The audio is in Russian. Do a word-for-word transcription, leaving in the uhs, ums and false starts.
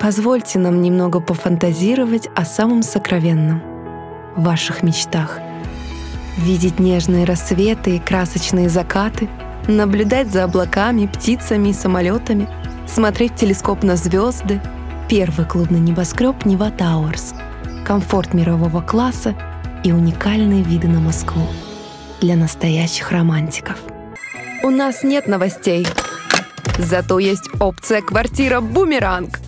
Позвольте нам немного пофантазировать о самом сокровенном — ваших мечтах. Видеть нежные рассветы и красочные закаты, наблюдать за облаками, птицами и самолетами, смотреть в телескоп на звезды, первый клубный небоскреб Нева Тауэрс, комфорт мирового класса и уникальные виды на Москву для настоящих романтиков. У нас нет новостей, зато есть опция «Квартира Бумеранг».